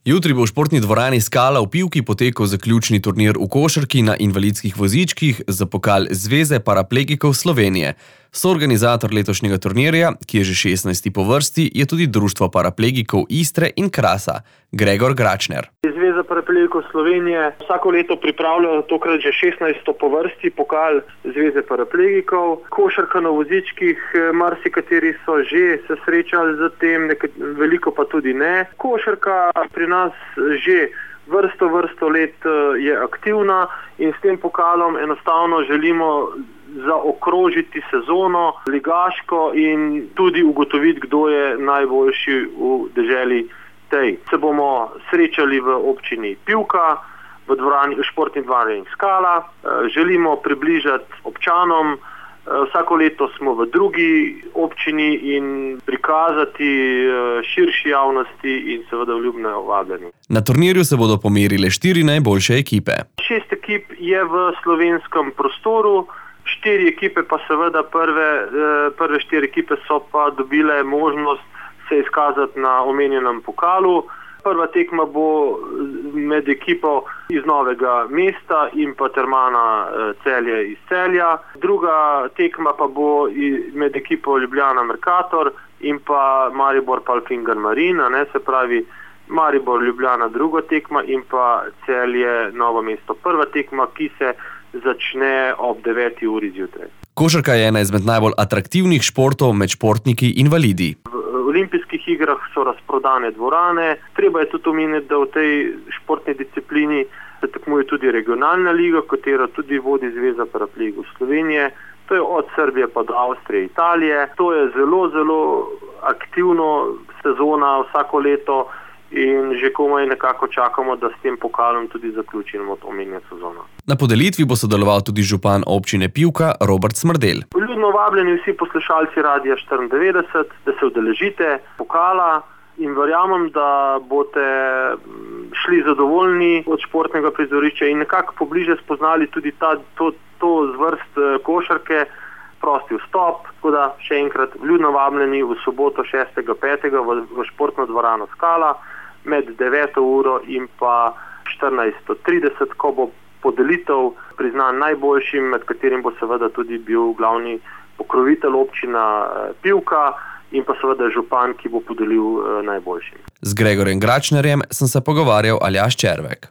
Jutri bo v športni dvorani Skala v Pivki potekal zaključni turnir v košarki na invalidskih vozičkih za pokal Zveze paraplegikov Slovenije. Soorganizator letošnjega turnirja, ki je že 16. po vrsti, je tudi Društvo paraplegikov Istre in Krasa, Gregor Gračner. Zveza paraplegikov Slovenije vsako leto pripravlja tokrat že 16. po vrsti pokal Zveze paraplegikov. Košarka na vozičkih, marsikateri so že se srečali z tem, veliko pa tudi ne. Košarka pri nas že vrsto let je aktivna in s tem pokalom enostavno želimo zaokrožiti sezono ligaško in tudi ugotoviti, kdo je najboljši v deželi tej. Se bomo srečali v občini Pivka, v športni dvorani Skala. Želimo približati občanom. Vsako leto smo v drugi občini in prikazati širši javnosti in seveda vljudne vabljeni. Na turnirju se bodo pomerile 4 najboljše ekipe. 6 ekip je v slovenskem prostoru, 4 ekipe pa seveda prve 4 ekipe so pa dobile možnost se izkazati na omenjenem pokalu. Prva tekma bo med ekipo iz Novega mesta in pa Termana Celje iz Celja. Druga tekma pa bo med ekipo Ljubljana Mercator in pa Maribor Palfinger Marina, se pravi Maribor Ljubljana druga tekma in pa Celje Novo mesto prva tekma, ki se začne ob 9. uri zjutraj. Košarka je ena izmed najbolj atraktivnih športov med športniki invalidi. V olimpijskih igrah so razprodane dvorane. Treba je tudi omeniti, da v tej športni disciplini se tekmuje tudi regionalna liga, katero tudi vodi Zveza paraplegikov Slovenije. To je od Srbije pa do Avstrije, Italije. To je zelo aktivno sezona vsako leto in že komaj nekako čakamo, da s tem pokalom tudi zaključimo omenjeno sezono. Na podelitvi bo sodeloval tudi župan občine Pivka Robert Smrdelj. Vljudno vabljeni vsi poslušalci Radia 94, da se udeležite pokala in verjamem, da boste šli zadovoljni od športnega prizorišča in nekako pobliže spoznali tudi to zvrst košarke, prosti vstop. Tako da še enkrat vljudno vabljeni v soboto 6.5. v športno dvorano Skala med 9. uro in pa 14.30, ko bo podelitev priznan najboljšim, med katerim bo seveda tudi bil glavni pokrovitelj občina Pivka in pa seveda župan, ki bo podelil najboljšim. Z Gregorjem Gračnerjem sem se pogovarjal Aljaž Červek.